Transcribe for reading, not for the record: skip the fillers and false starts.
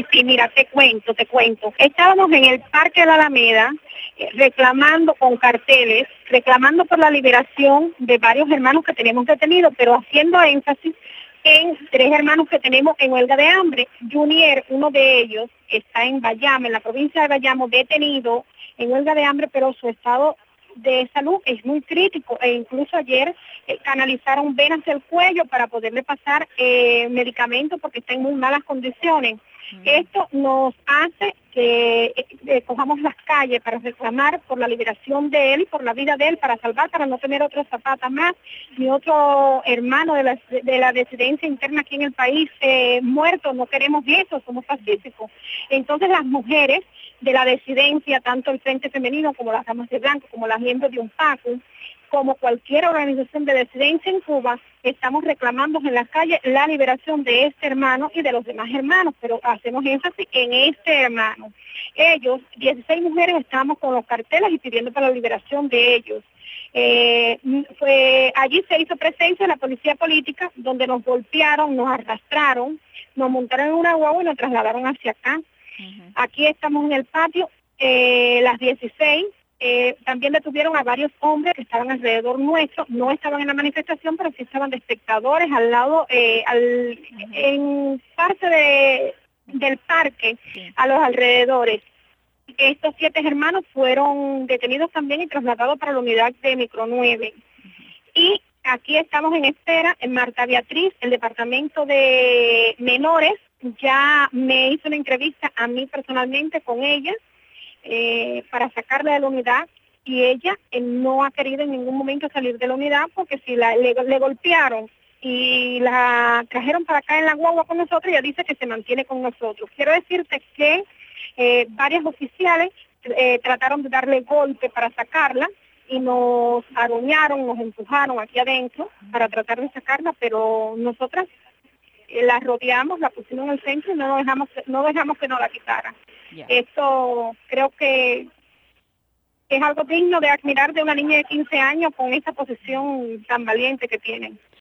sí, mira, te cuento. Estábamos en el Parque de la Alameda reclamando con carteles, reclamando por la liberación de varios hermanos que tenemos detenidos, pero haciendo énfasis en 3 hermanos que tenemos en huelga de hambre. Junior, uno de ellos, está en Bayamo, en la provincia de Bayamo, detenido en huelga de hambre, pero su estado de salud es muy crítico e incluso ayer canalizaron venas del cuello para poderle pasar medicamentos porque está en muy malas condiciones. Esto nos hace que cojamos las calles para reclamar por la liberación de él y por la vida de él, para salvar, para no tener otro Zapata más, ni otro hermano de la disidencia interna aquí en el país muerto. No queremos eso, somos pacíficos. Entonces las mujeres de la disidencia, tanto el Frente Femenino como las Damas de Blanco, como las miembros de UNPACU, como cualquier organización de disidencia en Cuba, estamos reclamando en las calles la liberación de este hermano y de los demás hermanos, pero hacemos énfasis en este hermano. Ellos, 16 mujeres, estamos con los carteles y pidiendo para la liberación de ellos. Allí se hizo presencia la policía política, donde nos golpearon, nos arrastraron, nos montaron en una guagua y nos trasladaron hacia acá. Aquí estamos en el patio, las 16. También detuvieron a varios hombres que estaban alrededor nuestro, no estaban en la manifestación, pero sí estaban de espectadores al lado, en parte del parque, a los alrededores. Estos 7 hermanos fueron detenidos también y trasladados para la unidad de Micro 9. Y aquí estamos en espera. En Marta Beatriz, el departamento de menores, ya me hizo una entrevista a mí personalmente con ella, para sacarla de la unidad, y ella no ha querido en ningún momento salir de la unidad, porque si le golpearon y la trajeron para acá en la guagua con nosotros, ella dice que se mantiene con nosotros. Quiero decirte que varias oficiales trataron de darle golpe para sacarla y nos aruñaron, nos empujaron aquí adentro para tratar de sacarla, pero nosotras la rodeamos, la pusimos en el centro y no dejamos que nos la quitaran. Yeah. Esto creo que es algo digno de admirar de una niña de 15 años con esa posición tan valiente que tienen.